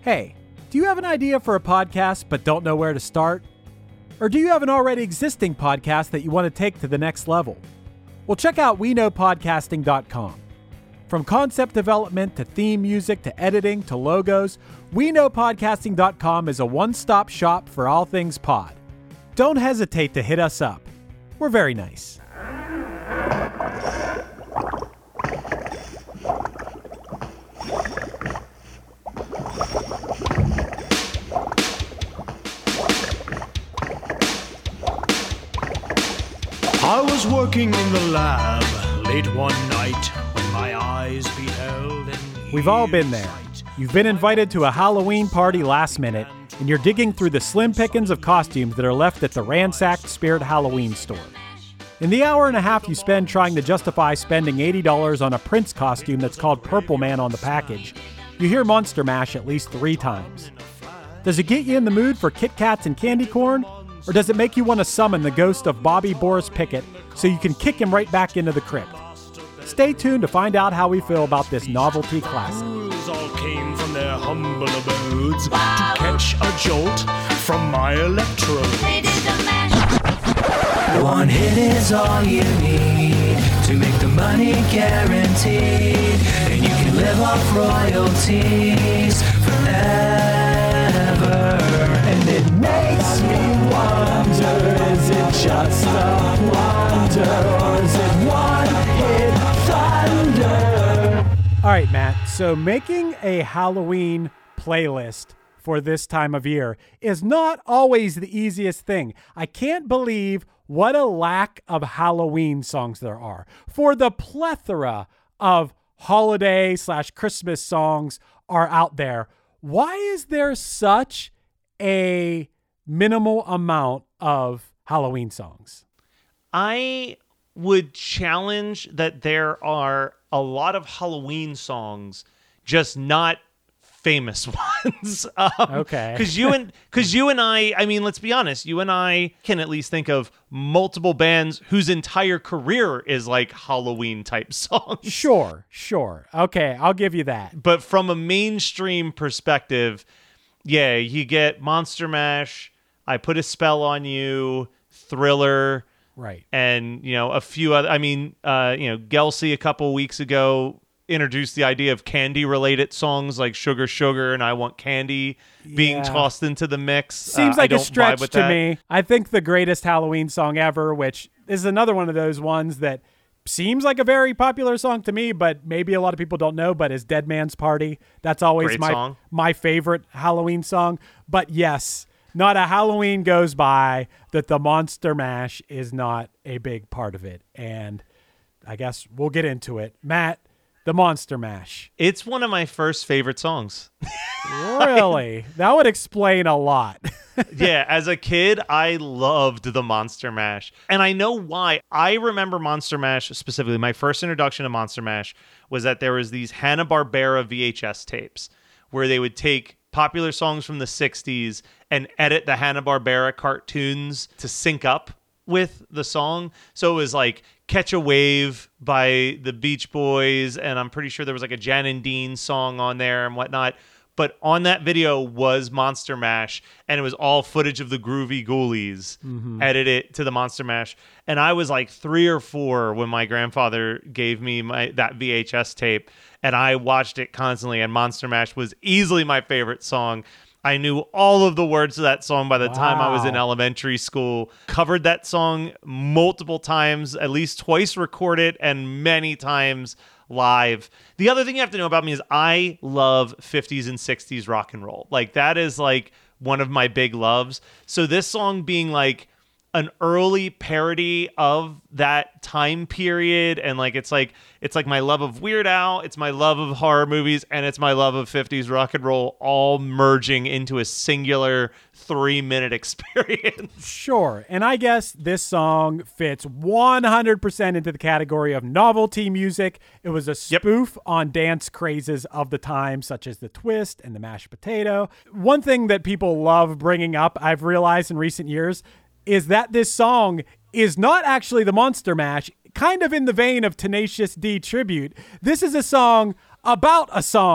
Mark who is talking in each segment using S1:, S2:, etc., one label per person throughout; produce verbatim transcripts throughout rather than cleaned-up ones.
S1: Hey, do you have an idea for a podcast but don't know where to start? Or do you have an already existing podcast that you want to take to the next level? Well, check out we know podcasting dot com. From concept development to theme music to editing to logos, we know podcasting dot com is a one-stop shop for all things pod. Don't hesitate to hit us up. We're very nice.
S2: I was working in the lab late one night when my eyes beheld an
S1: We've all been there.
S2: sight.
S1: You've been invited to a Halloween party last minute, and you're digging through the slim pickings of costumes that are left at the ransacked Spirit Halloween store. In the hour and a half you spend trying to justify spending eighty dollars on a Prince costume that's called Purple Man on the package, you hear Monster Mash at least three times. Does it get you in the mood for Kit Kats and candy corn? Or does it make you want to summon the ghost of Bobby Boris Pickett so you can kick him right back into the crypt? Stay tuned to find out how we feel about this novelty classic.
S2: Fools all came from their humble abodes to catch a jolt from my electrode.
S3: One hit is all you need to make the money guaranteed, and you can live off royalties forever. And it makes me wonder, is it just a wonder, or is it one hit thunder?
S1: All right, Matt. So making a Halloween playlist for this time of year is not always the easiest thing. I can't believe what a lack of Halloween songs there are. For the plethora of holiday slash Christmas songs are out there, why is there such a minimal amount of Halloween songs?
S4: I would challenge that there are a lot of Halloween songs, just not famous ones. um,
S1: Okay.
S4: Because you and because you and I, I mean, let's be honest, you and I can at least think of multiple bands whose entire career is like Halloween type songs.
S1: Sure, sure. Okay, I'll give you that.
S4: But from a mainstream perspective, yeah, you get Monster Mash, I Put a Spell on You, Thriller,
S1: Right.
S4: and you know a few other. I mean, uh, you know, Gelsey a couple weeks ago introduced the idea of candy-related songs like "Sugar Sugar" and "I Want Candy" being
S1: Yeah.
S4: tossed into the mix.
S1: Seems
S4: Uh, I
S1: like a
S4: don't vibe
S1: stretch
S4: with
S1: to
S4: that.
S1: me. I think the greatest Halloween song ever, which is another one of those ones that seems like a very popular song to me, but maybe a lot of people don't know, but is Dead Man's Party. That's always
S4: Great
S1: my
S4: song.
S1: my favorite Halloween song. But yes, not a Halloween goes by that the Monster Mash is not a big part of it. And I guess we'll get into it. Matt, the Monster Mash.
S4: It's one of my first favorite songs.
S1: Really? That would explain a lot.
S4: Yeah, as a kid, I loved the Monster Mash. And I know why. I remember Monster Mash specifically. My first introduction to Monster Mash was that there was these Hanna-Barbera V H S tapes where they would take popular songs from the sixties and edit the Hanna-Barbera cartoons to sync up with the song. So it was like Catch a Wave by the Beach Boys, and I'm pretty sure there was like a Jan and Dean song on there and whatnot. But on that video was Monster Mash, and it was all footage of the Groovy Ghoulies edited to the Monster Mash. And I was like three or four when my grandfather gave me my that V H S tape, and I watched it constantly, and Monster Mash was easily my favorite song. I knew all of the words to that song by the time I was in
S1: Wow.
S4: elementary school. Covered that song multiple times, at least twice recorded, and many times live. The other thing you have to know about me is I love fifties and sixties rock and roll. Like that is like one of my big loves. So this song being like an early parody of that time period, and like it's like it's like my love of Weird Al, it's my love of horror movies, and it's my love of fifties rock and roll all merging into a singular three minute experience.
S1: Sure. And I guess this song fits one hundred percent into the category of novelty music. It was a
S4: Yep.
S1: spoof on dance crazes of the time, such as the twist and the mashed potato. One thing that people love bringing up, I've realized in recent years, is that this song is not actually the Monster Mash, kind of in the vein of Tenacious D Tribute. This is a song about a song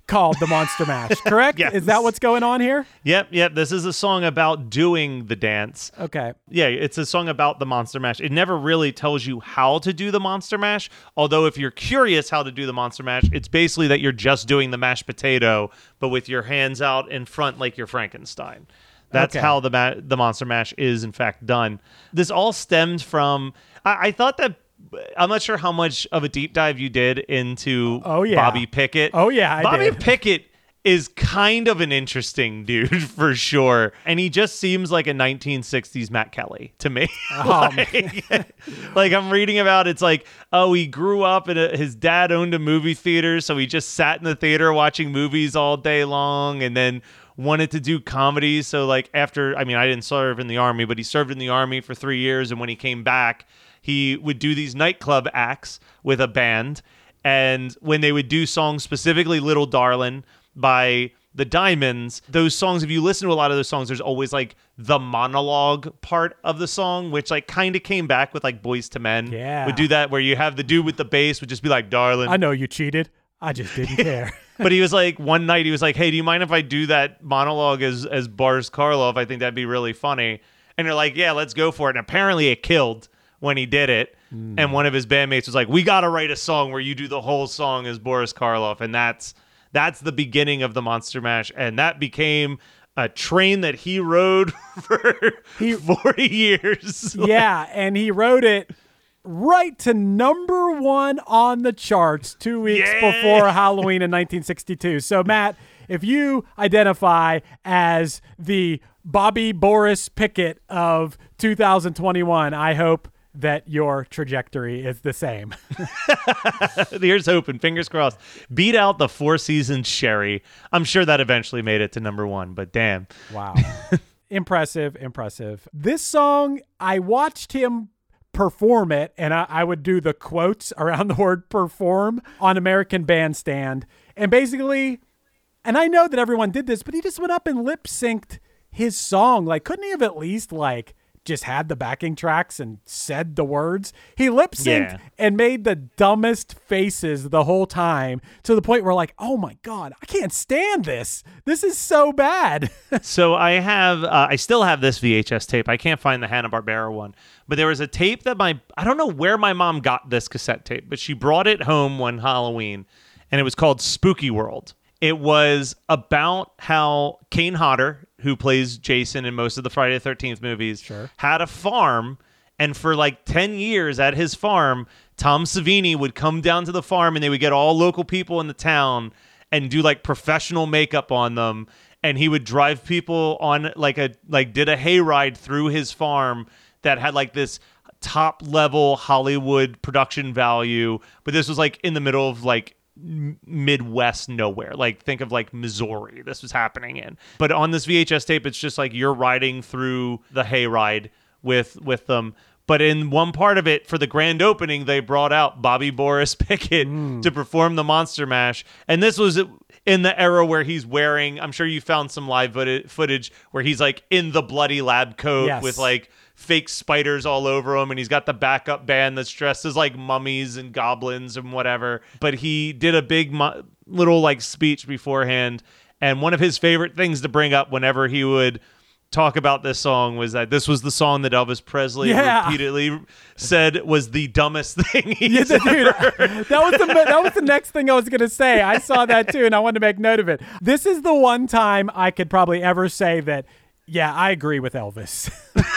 S1: called The Monster Mash, correct?
S4: Yes.
S1: Is that what's going on here?
S4: Yep, yep. This is a song about doing the dance.
S1: Okay.
S4: Yeah, it's a song about the Monster Mash. It never really tells you how to do the Monster Mash, although if you're curious how to do the Monster Mash, it's basically that you're just doing the mashed potato, but with your hands out in front like you're Frankenstein. That's
S1: okay.
S4: how the ma- the Monster Mash is, in fact, done. This all stemmed from... I, I thought that... I'm not sure how much of a deep dive you did into
S1: oh, yeah.
S4: Bobby Pickett.
S1: Oh, yeah, I
S4: Bobby
S1: did.
S4: Pickett is kind of an interesting dude, for sure. And he just seems like a nineteen sixties Matt Kelly to me.
S1: Oh,
S4: like, like, I'm reading about, it's like, oh, he grew up, and his dad owned a movie theater, so he just sat in the theater watching movies all day long, and then wanted to do comedy. So, like, after, I mean, I didn't serve in the Army, but he served in the Army for three years, and when he came back, he would do these nightclub acts with a band, and when they would do songs, specifically Little Darlin' by the Diamonds, those songs, if you listen to a lot of those songs, there's always like the monologue part of the song, which like kind of came back with like Boyz two Men.
S1: Yeah.
S4: Would do that, where you have the dude with the bass would just be like, darling.
S1: I know you cheated. I just didn't care.
S4: But he was like, one night he was like, hey, do you mind if I do that monologue as, as Boris Karloff? I think that'd be really funny. And they're like, yeah, let's go for it. And apparently it killed when he did it. Mm. And one of his bandmates was like, we got to write a song where you do the whole song as Boris Karloff. And that's that's the beginning of the Monster Mash. And that became a train that he rode for he, forty years.
S1: Yeah, and he rode it right to number one on the charts two weeks
S4: yeah.
S1: before Halloween in nineteen sixty-two. So, Matt, if you identify as the Bobby Boris Pickett of two thousand twenty-one, I hope that your trajectory is the same.
S4: Here's hoping, fingers crossed. Beat out the Four Seasons Sherry. I'm sure that eventually made it to number one, but damn.
S1: Wow. Impressive, impressive. This song, I watched him perform it, and I, I would do the quotes around the word perform on American Bandstand. And basically, and I know that everyone did this, but he just went up and lip synced his song. Like, couldn't he have at least like just had the backing tracks and said the words? He lip synced
S4: yeah.
S1: and made the dumbest faces the whole time, to the point where like, oh my God, I can't stand this. This is so bad.
S4: So I have, uh, I still have this V H S tape. I can't find the Hanna-Barbera one, but there was a tape that my, I don't know where my mom got this cassette tape, but she brought it home one Halloween, and it was called Spooky World. It was about how Kane Hodder, who plays Jason in most of the Friday the thirteenth movies,
S1: sure.
S4: had a farm, and for like ten years at his farm, Tom Savini would come down to the farm, and they would get all local people in the town and do like professional makeup on them, and he would drive people on like a like did a hayride through his farm that had like this top level Hollywood production value, but this was like in the middle of like Midwest nowhere. Like, think of like Missouri this was happening in. But on this V H S tape, it's just like you're riding through the hayride with with them. But in one part of it, for the grand opening, they brought out Bobby Boris Pickett mm. to perform the Monster Mash. And this was in the era where he's wearing, I'm sure you found some live footage where he's like in the bloody lab coat
S1: yes.
S4: with like fake spiders all over him, and he's got the backup band that's dressed as like mummies and goblins and whatever. But he did a big mo- little like speech beforehand, and one of his favorite things to bring up whenever he would talk about this song was that this was the song that Elvis Presley
S1: yeah.
S4: repeatedly said was the dumbest thing he's
S1: yeah,
S4: ever
S1: dude, that was the that was the next thing I was gonna say. I saw that too, and I wanted to make note of it. This is the one time I could probably ever say that, yeah, I agree with Elvis.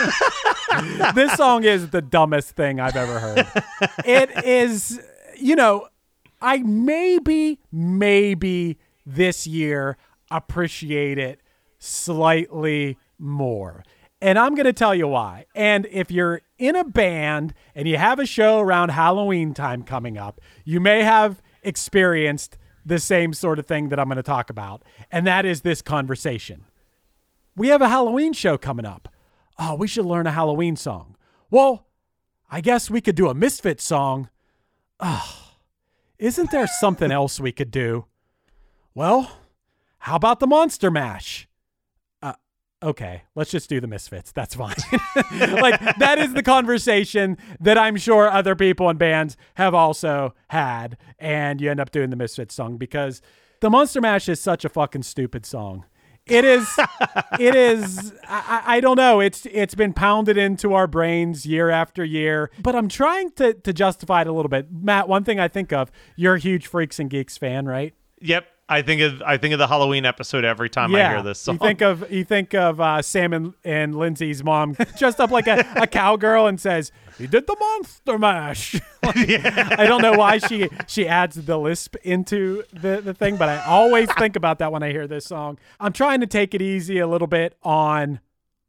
S1: This song is the dumbest thing I've ever heard. It is, you know, I maybe, maybe this year appreciate it slightly more. And I'm going to tell you why. And if you're in a band and you have a show around Halloween time coming up, you may have experienced the same sort of thing that I'm going to talk about. And that is this conversation. We have a Halloween show coming up. Oh, we should learn a Halloween song. Well, I guess we could do a Misfits song. Oh, isn't there something else we could do? Well, how about the Monster Mash? Uh, okay, let's just do the Misfits. That's fine. Like, that is the conversation that I'm sure other people in bands have also had. And you end up doing the Misfits song because The Monster Mash is such a fucking stupid song. It is, it is, I, I don't know. It's It's been pounded into our brains year after year, but I'm trying to, to justify it a little bit. Matt, one thing I think of, you're a huge Freaks and Geeks fan, right?
S4: Yep. I think of I think of the Halloween episode every time
S1: yeah.
S4: I hear this song.
S1: You think of you think of uh, Sam and, and Lindsay's mom dressed up like a, a cowgirl and says, "He did the Monster Mash." Like, yeah. I don't know why she she adds the lisp into the, the thing, but I always think about that when I hear this song. I'm trying to take it easy a little bit on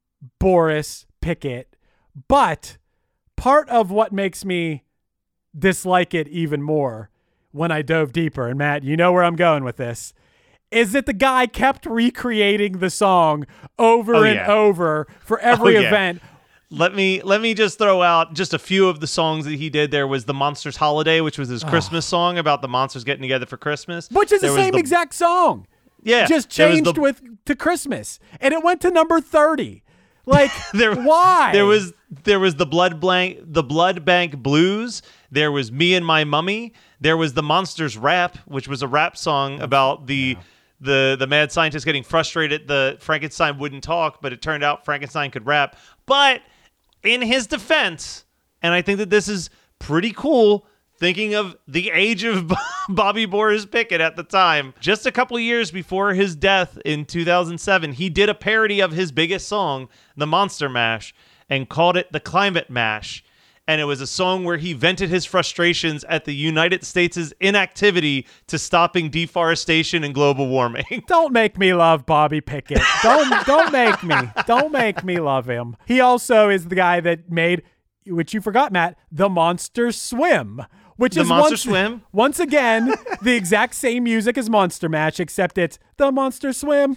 S1: Boris Pickett, but part of what makes me dislike it even more when I dove deeper, and Matt, you know where I'm going with this, is that the guy kept recreating the song over
S4: oh,
S1: and
S4: yeah.
S1: over for every
S4: oh, yeah.
S1: event.
S4: Let me let me just throw out just a few of the songs that he did. There was the Monsters Holiday, which was his oh. Christmas song about the monsters getting together for Christmas.
S1: Which is
S4: there
S1: the same
S4: the,
S1: exact song.
S4: Yeah.
S1: Just changed
S4: the,
S1: with to Christmas. And it went to number thirty. Like,
S4: there,
S1: why?
S4: There was there was the Blood Blank the Blood Bank Blues. There was Me and My Mummy. There was the Monsters Rap, which was a rap song about the yeah. the the mad scientist getting frustrated that Frankenstein wouldn't talk, but it turned out Frankenstein could rap. But in his defense, and I think that this is pretty cool, thinking of the age of Bobby Boris Pickett at the time, just a couple years before his death in two thousand seven, he did a parody of his biggest song, The Monster Mash, and called it The Climate Mash. And it was a song where he vented his frustrations at the United States' inactivity to stopping deforestation and global warming.
S1: Don't make me love Bobby Pickett. Don't don't make me. Don't make me love him. He also is the guy that made, which you forgot, Matt, The Monster Swim. Which
S4: the
S1: is
S4: Monster
S1: once,
S4: Swim?
S1: Once again, the exact same music as Monster Mash, except it's The Monster Swim.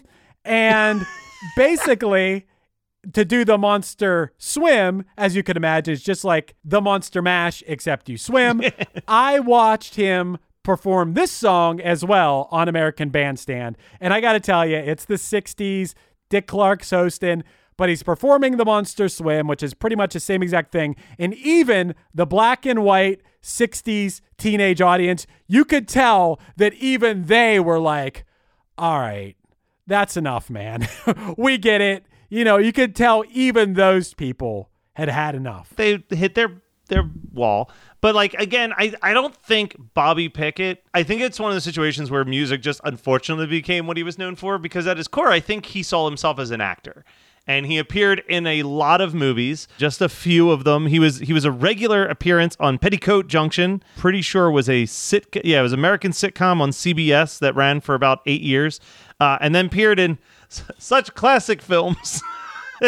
S1: And basically, to do the Monster Swim, as you can imagine, is just like the Monster Mash, except you swim. I watched him perform this song as well on American Bandstand. And I got to tell you, it's the sixties. Dick Clark's hosting, but he's performing the Monster Swim, which is pretty much the same exact thing. And even the black and white sixties teenage audience, you could tell that even they were like, all right, that's enough, man. We get it. You know, you could tell even those people had had enough.
S4: They hit their their wall. But like, again, I, I don't think Bobby Pickett, I think it's one of the situations where music just unfortunately became what he was known for, because at his core, I think he saw himself as an actor. And he appeared in a lot of movies, just a few of them. He was he was a regular appearance on Petticoat Junction. Pretty sure was a sit yeah, it was an American sitcom on C B S that ran for about eight years, uh, and then appeared in s- such classic films uh,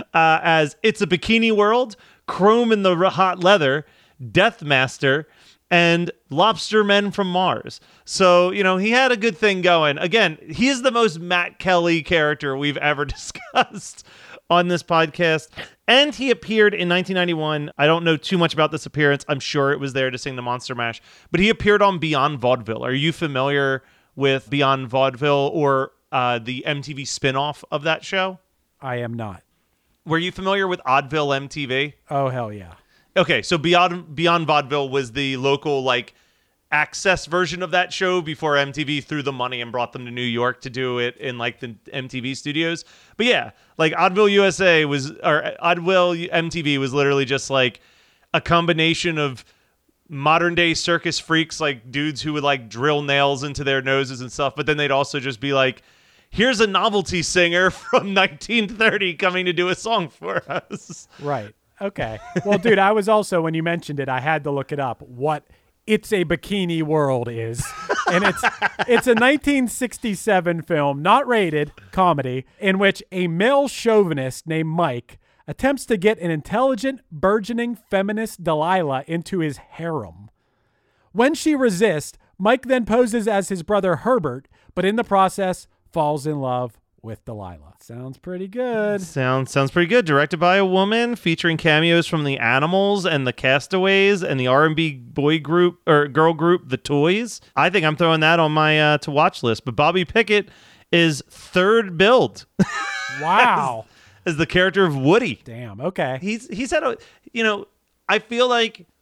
S4: as It's a Bikini World, Chrome in the Hot Leather, Death Master, and Lobster Men from Mars. So, you know, he had a good thing going. Again, he is the most Matt Kelly character we've ever discussed on this podcast. And he appeared in nineteen ninety-one. I don't know too much about this appearance. I'm sure it was there to sing the Monster Mash. But he appeared on Beyond Vaudeville. Are you familiar with Beyond Vaudeville or uh, the M T V spinoff of that show?
S1: I am not.
S4: Were you familiar with Oddville M T V?
S1: Oh, hell yeah.
S4: Okay, so Beyond Beyond Vaudeville was the local, like, access version of that show before M T V threw the money and brought them to New York to do it in, like, the M T V studios. But yeah, like, Oddville U S A was, or Oddville M T V was literally just, like, a combination of modern-day circus freaks, like, dudes who would, like, drill nails into their noses and stuff, but then they'd also just be like, here's a novelty singer from nineteen thirty coming to do a song for us.
S1: Right. Okay. Well, dude, I was also, when you mentioned it, I had to look it up, what It's a Bikini World is. And it's it's a nineteen sixty-seven film, not rated, comedy, in which a male chauvinist named Mike attempts to get an intelligent, burgeoning feminist Delilah into his harem. When she resists, Mike then poses as his brother Herbert, but in the process falls in love with Delilah. Sounds pretty good.
S4: Sounds sounds pretty good. Directed by a woman, featuring cameos from the Animals and the Castaways and the R and B boy group or girl group The Toys. I think I'm throwing that on my uh, to watch list. But Bobby Pickett is third billed.
S1: Wow.
S4: as, as the character of Woody.
S1: Damn. Okay.
S4: He's he's had a you know I feel like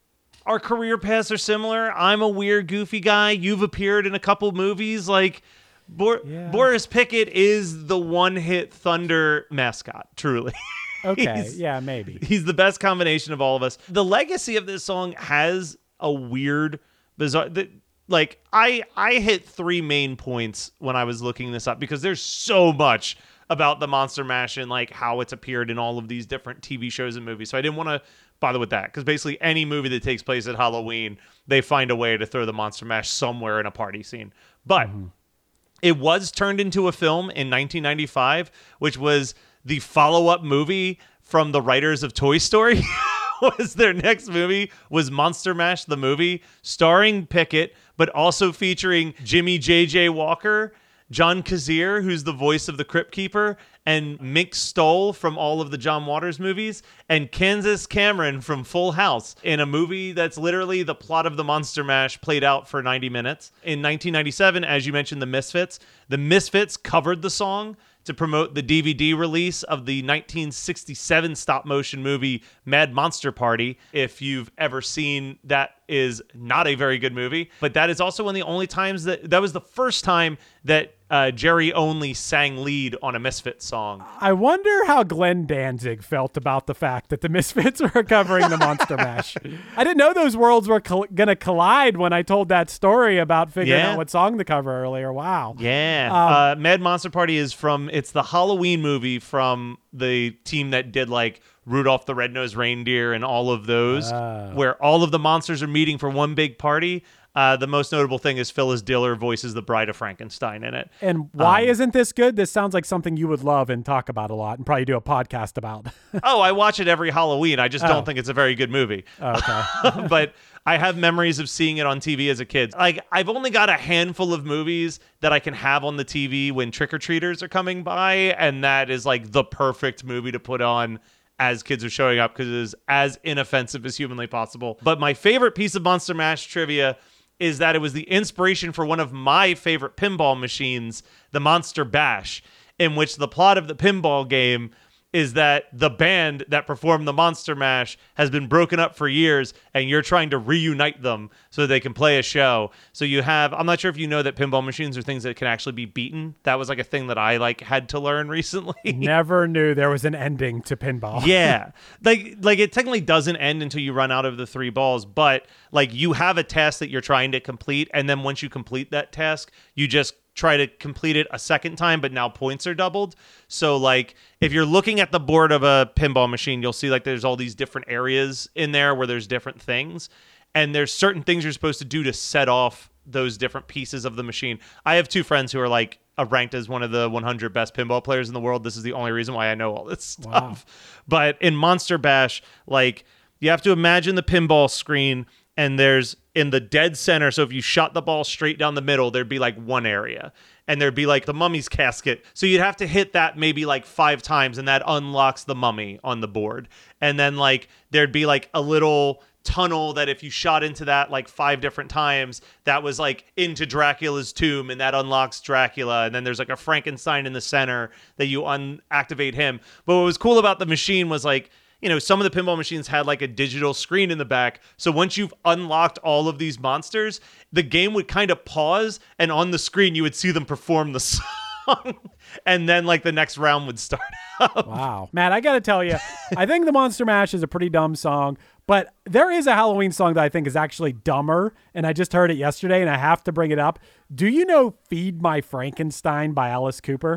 S4: our career paths are similar. I'm a weird, goofy guy. You've appeared in a couple movies. Like, Bor-
S1: Yeah.
S4: Boris Pickett is the one-hit Thunder mascot, truly.
S1: Okay,
S4: He's-
S1: yeah, maybe.
S4: He's the best combination of all of us. The legacy of this song has a weird, bizarre... The, like, I I hit three main points when I was looking this up because there's so much about the Monster Mash and, like, how it's appeared in all of these different T V shows and movies. So I didn't want to bother with that because basically any movie that takes place at Halloween, they find a way to throw the Monster Mash somewhere in a party scene. But mm-hmm. it was turned into a film in nineteen ninety-five, which was the follow-up movie from the writers of Toy Story. was their next movie was Monster Mash the movie, starring Pickett, but also featuring Jimmy J J Walker, John Kazir, who's the voice of the Crypt Keeper, and Mink Stoll from all of the John Waters movies, and Kansas Cameron from Full House in a movie that's literally the plot of the Monster Mash played out for ninety minutes. In nineteen ninety-seven, as you mentioned, the Misfits. The Misfits covered the song to promote the D V D release of the nineteen sixty-seven stop-motion movie Mad Monster Party. If you've ever seen that, is not a very good movie, but that is also one of the only times that that was the first time that uh, Jerry Only sang lead on a Misfits song.
S1: I wonder how Glenn Danzig felt about the fact that the Misfits were covering the Monster Mash. I didn't know those worlds were col- going to collide when I told that story about figuring
S4: Yeah.
S1: out what song to cover earlier. Wow.
S4: Yeah.
S1: Um,
S4: uh, Mad Monster Party is from, it's the Halloween movie from the team that did like Rudolph the Red-Nosed Reindeer and all of those,
S1: Oh.
S4: where all of the monsters are meeting for one big party. Uh, the most notable thing is Phyllis Diller voices the Bride of Frankenstein in it.
S1: And why
S4: Um,
S1: isn't this good? This sounds like something you would love and talk about a lot and probably do a podcast about.
S4: Oh, I watch it every Halloween. I just
S1: Oh.
S4: don't think it's a very good movie.
S1: Oh, okay.
S4: But I have memories of seeing it on T V as a kid. Like, I've only got a handful of movies that I can have on the T V when trick-or-treaters are coming by, and that is like the perfect movie to put on as kids are showing up because it is as inoffensive as humanly possible. But my favorite piece of Monster Mash trivia is that it was the inspiration for one of my favorite pinball machines, the Monster Bash, in which the plot of the pinball game is that the band that performed the Monster Mash has been broken up for years, and you're trying to reunite them so they can play a show. So you have, I'm not sure if you know that pinball machines are things that can actually be beaten. That was like a thing that I like had to learn recently.
S1: Never knew there was an ending to pinball.
S4: Yeah. Like like it technically doesn't end until you run out of the three balls, but like you have a task that you're trying to complete, and then once you complete that task, you just try to complete it a second time, but now points are doubled. So like if you're looking at the board of a pinball machine, you'll see like there's all these different areas in there where there's different things, and there's certain things you're supposed to do to set off those different pieces of the machine. I have two friends who are like uh, ranked as one of the one hundred best pinball players in the world. This is the only reason why I know all this stuff.
S1: Wow.
S4: But in Monster Bash, like you have to imagine the pinball screen, and there's in the dead center. So if you shot the ball straight down the middle, there'd be like one area, and there'd be like the mummy's casket. So you'd have to hit that maybe like five times, and that unlocks the mummy on the board. And then like there'd be like a little tunnel that if you shot into that like five different times, that was like into Dracula's tomb, and that unlocks Dracula. And then there's like a Frankenstein in the center that you unactivate him. But what was cool about the machine was like, you know, some of the pinball machines had like a digital screen in the back. So once you've unlocked all of these monsters, the game would kind of pause, and on the screen you would see them perform the song. And then like the next round would start up.
S1: Wow. Matt, I got to tell you, I think the Monster Mash is a pretty dumb song, but there is a Halloween song that I think is actually dumber, and I just heard it yesterday, and I have to bring it up. Do you know Feed My Frankenstein by Alice Cooper?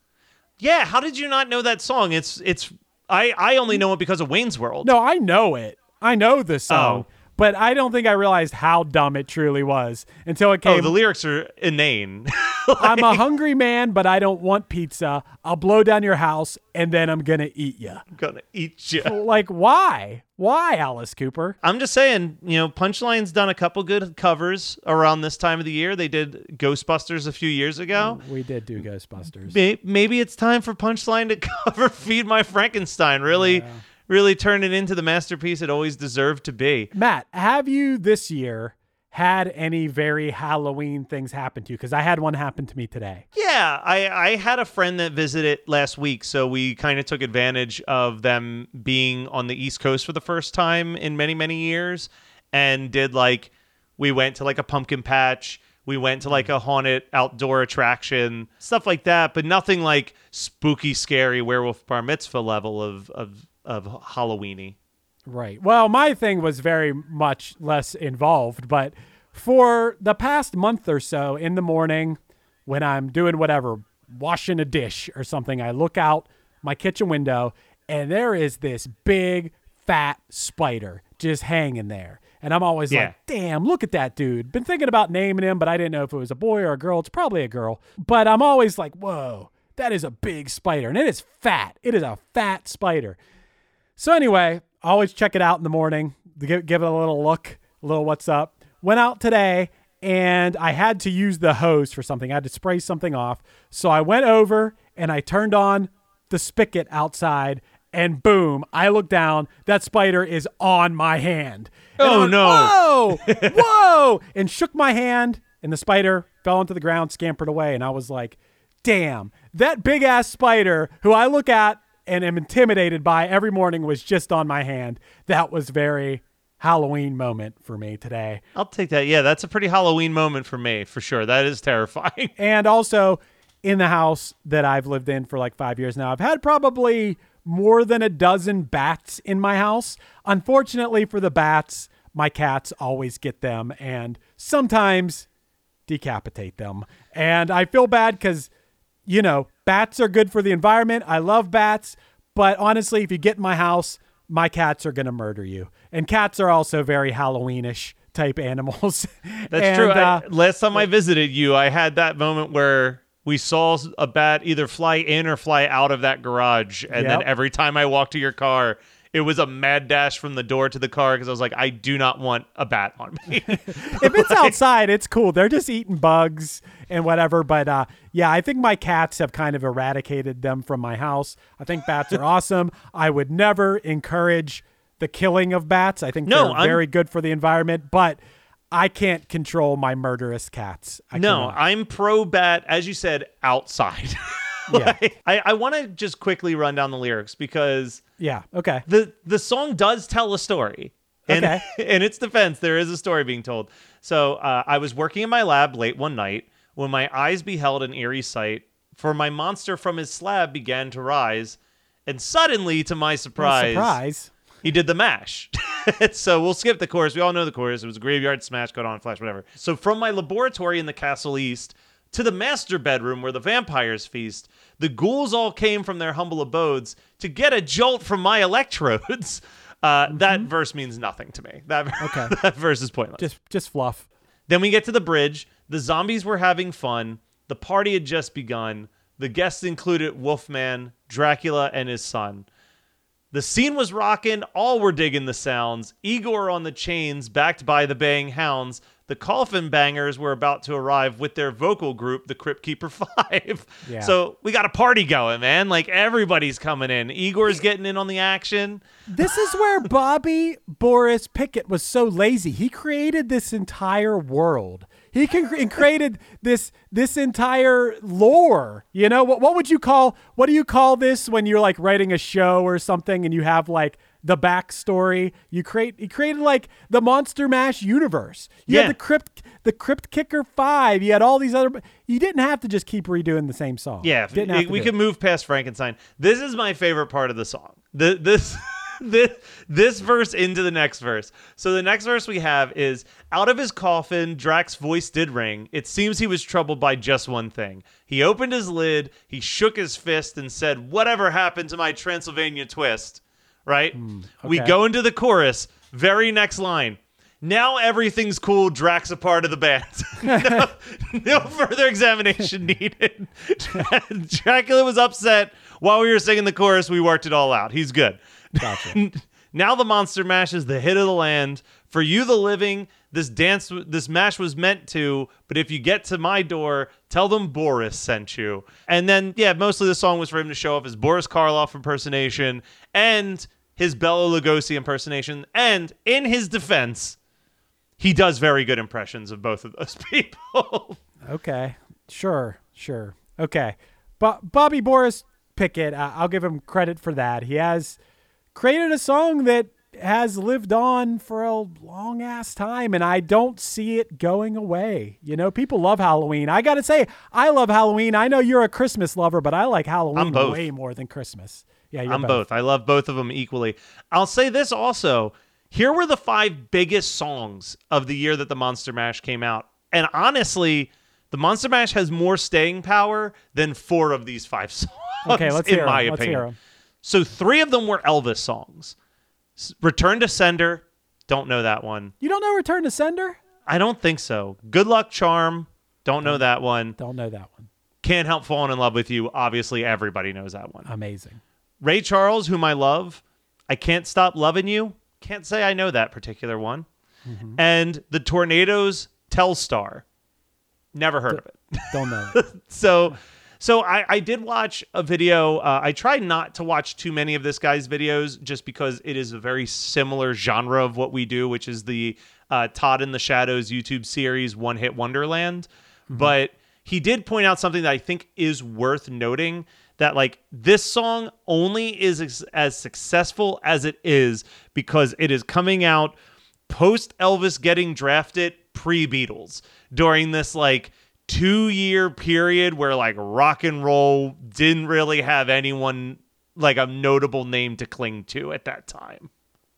S4: Yeah, how did you not know that song? It's it's I, I only know it because of Wayne's World.
S1: No, I know it. I know the song,
S4: Oh.
S1: but I don't think I realized how dumb it truly was until it came.
S4: Oh, the lyrics are inane.
S1: I'm a hungry man, but I don't want pizza. I'll blow down your house, and then I'm going to eat you.
S4: I'm gonna eat you.
S1: Like, why? Why, Alice Cooper?
S4: I'm just saying, you know, Punchline's done a couple good covers around this time of the year. They did Ghostbusters a few years ago.
S1: We did do Ghostbusters.
S4: May- Maybe it's time for Punchline to cover Feed My Frankenstein. Really,
S1: Yeah.
S4: really turn it into the masterpiece it always deserved to be.
S1: Matt, have you this year had any very Halloween things happen to you? Because I had one happen to me today.
S4: Yeah, I, I had a friend that visited last week, so we kind of took advantage of them being on the East Coast for the first time in many, many years. and did like, we went to like a pumpkin patch. We went to like a haunted outdoor attraction, stuff like that, but nothing like spooky, scary werewolf bar mitzvah level of, of, of Halloween-y.
S1: Right. Well, my thing was very much less involved, but for the past month or so in the morning when I'm doing whatever, washing a dish or something, I look out my kitchen window and there is this big fat spider just hanging there. And I'm always
S4: yeah.
S1: like, damn, look at that dude. Been thinking about naming him, but I didn't know if it was a boy or a girl. It's probably a girl. But I'm always like, whoa, that is a big spider. And it is fat. It is a fat spider. So anyway, I always check it out in the morning, give, give it a little look, a little what's up. Went out today, and I had to use the hose for something. I had to spray something off. So I went over, and I turned on the spigot outside, and boom, I look down. That spider is on my hand. And
S4: oh,
S1: went,
S4: no.
S1: Whoa, whoa, and shook my hand, and the spider fell onto the ground, scampered away. And I was like, damn, that big-ass spider who I look at and am intimidated by every morning was just on my hand. That was very Halloween moment for me today.
S4: I'll take that. Yeah, that's a pretty Halloween moment for me, for sure. That is terrifying.
S1: And also, in the house that I've lived in for like five years now, I've had probably more than a dozen bats in my house. Unfortunately for the bats, my cats always get them and sometimes decapitate them. And I feel bad because, you know, bats are good for the environment. I love bats. But honestly, if you get in my house, my cats are going to murder you. And cats are also very Halloweenish type animals.
S4: That's
S1: and,
S4: true.
S1: Uh,
S4: I, last time I visited you, I had that moment where we saw a bat either fly in or fly out of that garage. And
S1: Yep.
S4: then every time I walked to your car, it was a mad dash from the door to the car because I was like, I do not want a bat on me.
S1: If it's outside, it's cool. They're just eating bugs and whatever. But uh, yeah, I think my cats have kind of eradicated them from my house. I think bats are awesome. I would never encourage the killing of bats. I think
S4: No,
S1: they're
S4: I'm-
S1: very good for the environment, but I can't control my murderous cats. I
S4: no,
S1: cannot.
S4: I'm pro bat, as you said, outside. Like, I, I want to just quickly run down the lyrics because
S1: Yeah. Okay.
S4: the the song does tell a story. And
S1: Okay.
S4: in its defense, there is a story being told. So uh, I was working in my lab late one night when my eyes beheld an eerie sight, for my monster from his slab began to rise, and suddenly, to my surprise,
S1: Surprise.
S4: he did the mash. So we'll skip the chorus. We all know the chorus. It was a graveyard smash, caught on flash, whatever. So from my laboratory in the castle east to the master bedroom where the vampires feast, the ghouls all came from their humble abodes to get a jolt from my electrodes. Uh,
S1: Mm-hmm.
S4: That verse means nothing to me. That,
S1: Okay.
S4: that verse is pointless.
S1: Just, just fluff.
S4: Then we get to the bridge. The zombies were having fun. The party had just begun. The guests included Wolfman, Dracula, and his son. The scene was rocking. All were digging the sounds. Igor on the chains, backed by the baying hounds. The coffin bangers were about to arrive with their vocal group, the Crypt Keeper Five.
S1: Yeah.
S4: So we got a party going, man. Like, everybody's coming in. Igor's getting in on the action.
S1: This is where Bobby Boris Pickett was so lazy. He created this entire world. He can he created this this entire lore. You know, what what would you call what do you call this when you're like writing a show or something and you have like the backstory? You create he created like the Monster Mash universe. You
S4: Yeah.
S1: had the Crypt the Crypt Kicker Five. You had all these other. You didn't have to just keep redoing the same song.
S4: Yeah,
S1: You didn't have
S4: we,
S1: to
S4: we
S1: do
S4: can
S1: it.
S4: move past Frankenstein. This is my favorite part of the song. The, this, this, this verse into the next verse. So the next verse we have is, out of his coffin, Drax's voice did ring. It seems he was troubled by just one thing. He opened his lid, he shook his fist and said, "Whatever happened to my Transylvania twist?" Right? We
S1: okay.
S4: go into the chorus. Very next line. Now everything's cool. Drax a part of the band. no, no further examination needed. Dracula was upset while we were singing the chorus. We worked it all out. He's good.
S1: Gotcha.
S4: Now the Monster Mash is the hit of the land. For you, the living, this dance, this mash was meant to. But if you get to my door, tell them Boris sent you. And then, yeah, mostly the song was for him to show off his Boris Karloff impersonation and his Bela Lugosi impersonation. And in his defense, he does very good impressions of both of those people.
S1: Okay. Sure. Sure. Okay. But Bobby Boris Pickett, uh, I'll give him credit for that. He has created a song that has lived on for a long ass time, and I don't see it going away. You know, people love Halloween. I got to say, I love Halloween. I know you're a Christmas lover, but I like Halloween way more than Christmas. Yeah, you're
S4: I'm
S1: both.
S4: both. I love both of them equally. I'll say this also. Here were the five biggest songs of the year that the Monster Mash came out. And honestly, the Monster Mash has more staying power than four of these five songs,
S1: okay, let's
S4: in
S1: hear
S4: my
S1: them. Let's
S4: opinion.
S1: hear them.
S4: So three of them were Elvis songs. Return to Sender, don't know that one.
S1: You don't know Return to Sender?
S4: I don't think so. Good Luck Charm, don't know that one.
S1: Don't know that one.
S4: Can't Help Falling in Love with You, obviously everybody knows that one.
S1: Amazing.
S4: Ray Charles, whom I love, I Can't Stop Loving You, can't say I know that particular one. Mm-hmm. And the Tornadoes, Telstar, never heard D- of it.
S1: Don't know it.
S4: so... So I, I did watch a video. Uh, I tried not to watch too many of this guy's videos just because it is a very similar genre of what we do, which is the uh, Todd in the Shadows YouTube series, One Hit Wonderland. Mm-hmm. But he did point out something that I think is worth noting, that like this song only is ex- as successful as it is because it is coming out post Elvis getting drafted, pre-Beatles, during this like two-year period where like rock and roll didn't really have anyone like a notable name to cling to at that time.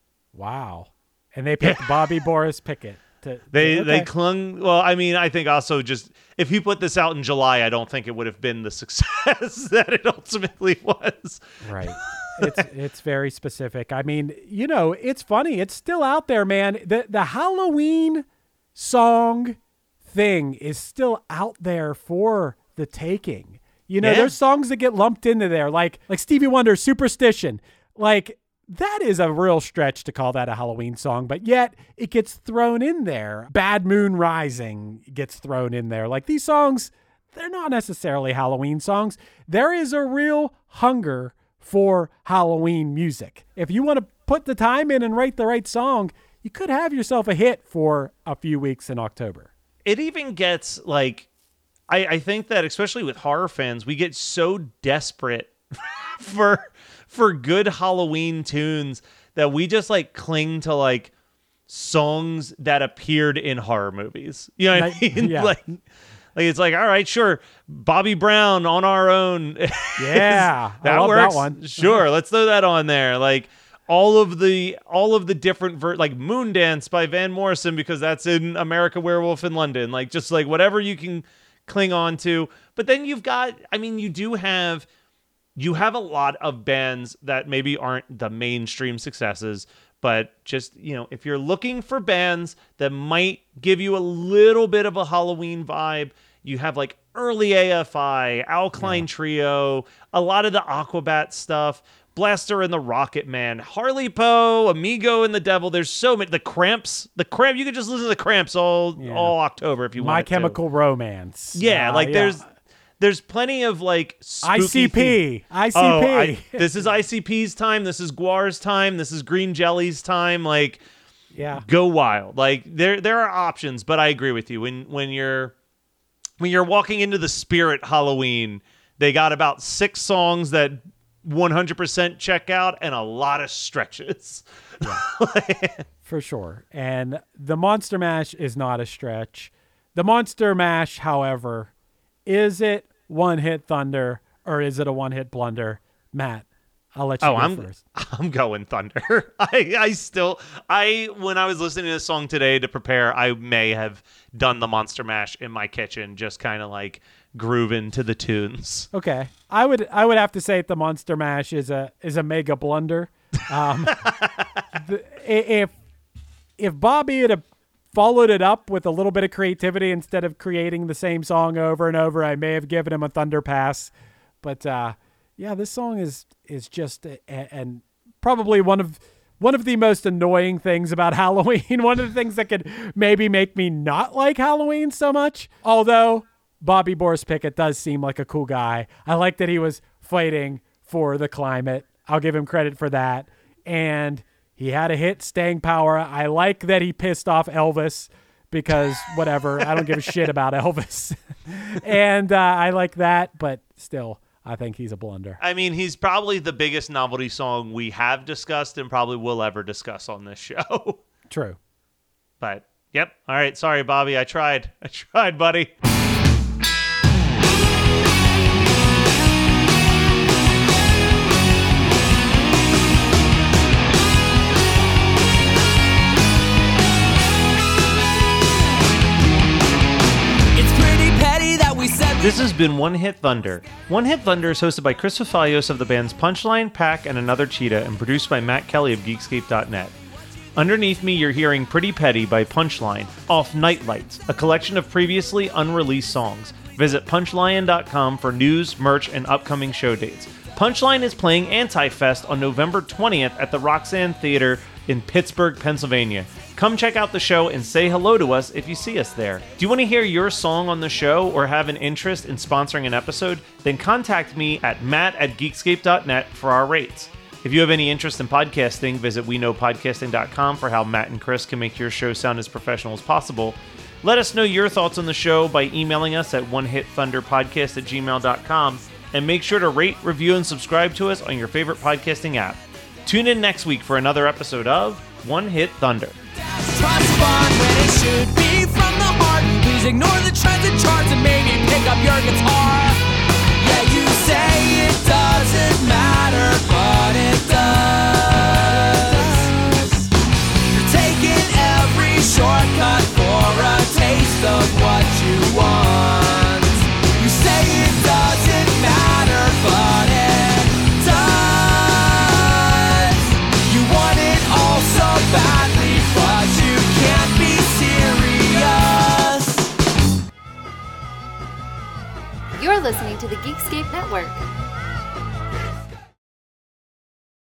S1: Wow. And they picked Bobby Boris Pickett. To,
S4: they
S1: okay.
S4: they clung. Well, I mean, I think also just if he put this out in July, I don't think it would have been the success that it ultimately was.
S1: Right. It's it's very specific. I mean, you know, it's funny. It's still out there, man. The the Halloween song thing is still out there for the taking. You know,
S4: yeah.
S1: there's songs that get lumped into there, like like Stevie Wonder's Superstition. Like, that is a real stretch to call that a Halloween song, but yet it gets thrown in there. Bad Moon Rising gets thrown in there. Like, these songs, they're not necessarily Halloween songs. There is a real hunger for Halloween music. If you want to put the time in and write the right song, you could have yourself a hit for a few weeks in October.
S4: It even gets like, I, I think that especially with horror fans, we get so desperate for for good Halloween tunes that we just like cling to like songs that appeared in horror movies. You know what I mean?
S1: Yeah.
S4: like, like it's like, all right, sure, Bobby Brown, On Our Own.
S1: Yeah,
S4: that
S1: I love
S4: works.
S1: that one.
S4: Sure, let's throw that on there. Like. All of the all of the different ver- like Moondance by Van Morrison, because that's in America Werewolf in London, like just like whatever you can cling on to. But then you've got, I mean, you do have you have a lot of bands that maybe aren't the mainstream successes, but just, you know, if you're looking for bands that might give you a little bit of a Halloween vibe, you have like early A F I, Alkaline yeah. Trio, a lot of the Aquabat stuff. Blaster and the Rocket Man, Harley Poe, Amigo and the Devil. There's so many. The Cramps, the Cramp. You could just listen to the Cramps all yeah. all October if you want.
S1: My Chemical
S4: to.
S1: Romance.
S4: Yeah,
S1: uh,
S4: like
S1: yeah.
S4: there's there's plenty of like spooky
S1: I C P.
S4: Theme.
S1: I C P.
S4: Oh, I, this is I C P's time. This is Guar's time. This is Green Jelly's time. Like,
S1: yeah,
S4: go wild. Like there there are options, but I agree with you when when you're when you're walking into the spirit Halloween, they got about six songs that one hundred percent check out and a lot of stretches.
S1: Yeah. For sure. And the Monster Mash is not a stretch. The Monster Mash, however, is it one hit thunder or is it a one hit blunder? Matt, I'll let you
S4: oh,
S1: go
S4: I'm,
S1: first.
S4: I'm going thunder. I, I still, I, when I was listening to this song today to prepare, I may have done the Monster Mash in my kitchen, just kind of like grooving to the tunes.
S1: Okay. I would, I would have to say the Monster Mash is a, is a mega blunder. Um, the, if, if Bobby had followed it up with a little bit of creativity instead of creating the same song over and over, I may have given him a thunder pass, but, uh, yeah, this song is is just a, a, and probably one of one of the most annoying things about Halloween. One of the things that could maybe make me not like Halloween so much. Although Bobby Boris Pickett does seem like a cool guy. I like that he was fighting for the climate. I'll give him credit for that. And he had a hit, Staying Power. I like that he pissed off Elvis because whatever. I don't give a shit about Elvis. and uh, I like that, but still. I think he's a blunder.
S4: I mean, he's probably the biggest novelty song we have discussed and probably will ever discuss on this show.
S1: True.
S4: But, yep. All right. Sorry, Bobby. I tried. I tried, buddy. This has been One Hit Thunder. One Hit Thunder is hosted by Chris Fafalios of the bands Punchline, Pack, and Another Cheetah, and produced by Matt Kelly of Geekscape dot net. Underneath me, you're hearing Pretty Petty by Punchline, off Nightlights, a collection of previously unreleased songs. Visit punchlion dot com for news, merch, and upcoming show dates. Punchline is playing Anti-Fest on November twentieth at the Roxanne Theater in Pittsburgh, Pennsylvania. Come check out the show and say hello to us if you see us there. Do you want to hear your song on the show or have an interest in sponsoring an episode? Then contact me at matt at geekscape dot net for our rates. If you have any interest in podcasting, visit we know podcasting dot com for how Matt and Chris can make your show sound as professional as possible. Let us know your thoughts on the show by emailing us at one hit thunder podcast at gmail dot com, and make sure to rate, review, and subscribe to us on your favorite podcasting app. Tune in next week for another episode of One Hit Thunder.
S3: Trust fun when it should be from the heart. Please ignore the trends and charts and maybe pick up your guitar. Yeah, you say it doesn't matter, but it does. You're taking every shortcut for a taste of what you want. You say it doesn't matter, but it does. You want it all so badly, but you can't be serious.
S5: You're listening to the Geekscape Network.